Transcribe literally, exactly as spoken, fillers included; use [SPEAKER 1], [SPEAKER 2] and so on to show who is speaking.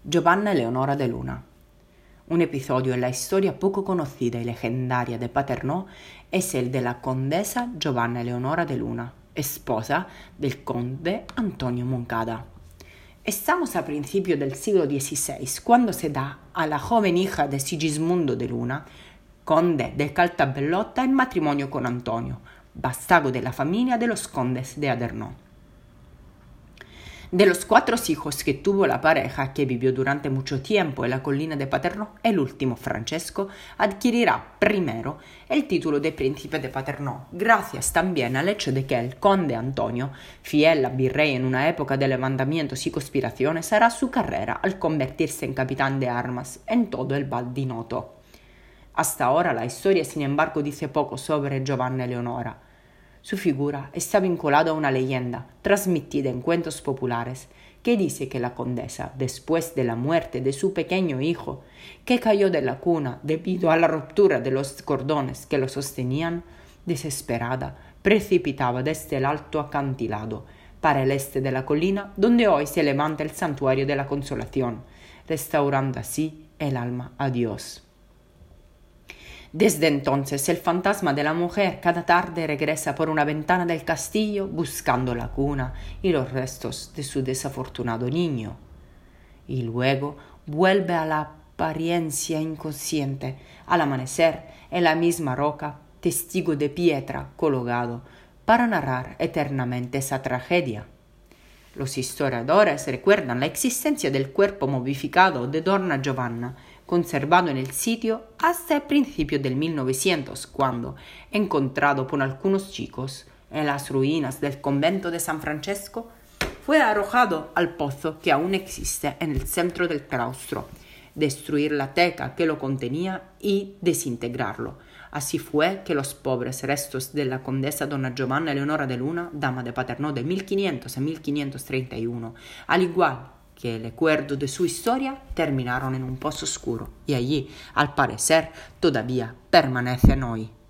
[SPEAKER 1] Giovanna Eleonora de Luna. Un episodio en la historia poco conocida y legendaria de Paternò es el de la condesa Giovanna Eleonora de Luna, esposa del conde Antonio Moncada. Estamos a principios del siglo dieciséis, cuando se da a la joven hija de Sigismondo de Luna, conde del Caltabellotta, el matrimonio con Antonio, vástago de la familia de los condes de Adernò. De los cuatro hijos que tuvo la pareja, que vivió durante mucho tiempo en la colina de Paternò, el último, Francesco, adquirirá primero el título de príncipe de Paternò, gracias también al hecho de que el conde Antonio, fiel al virrey en una época de levantamientos y conspiraciones, hará su carrera al convertirse en capitán de armas en todo el Val di Noto. Hasta ahora la historia, sin embargo, dice poco sobre Giovanna Eleonora. Su figura está vinculada a una leyenda transmitida en cuentos populares que dice que la condesa, después de la muerte de su pequeño hijo, que cayó de la cuna debido a la ruptura de los cordones que lo sostenían, desesperada, precipitaba desde el alto acantilado para el este de la colina donde hoy se levanta el santuario de la Consolación, restaurando así el alma a Dios. Desde entonces el fantasma de la mujer cada tarde regresa por una ventana del castillo buscando la cuna y los restos de su desafortunado niño. Y luego vuelve a la apariencia inconsciente al amanecer en la misma roca, testigo de piedra colgado, para narrar eternamente esa tragedia. Los historiadores recuerdan la existencia del cuerpo momificado de Donna Giovanna, conservado en el sitio hasta el principio del mil novecientos, cuando, encontrado por algunos chicos en las ruinas del convento de San Francesco, fue arrojado al pozo que aún existe en el centro del claustro, destruir la teca que lo contenía y desintegrarlo. Así fue que los pobres restos de la condesa Donna Giovanna Eleonora de Luna, dama de Paternò de mil quinientos a mil quinientos treinta y uno, al igual que el recuerdo de su historia, terminaron en un pozo oscuro y allí, al parecer, todavía permanecen hoy.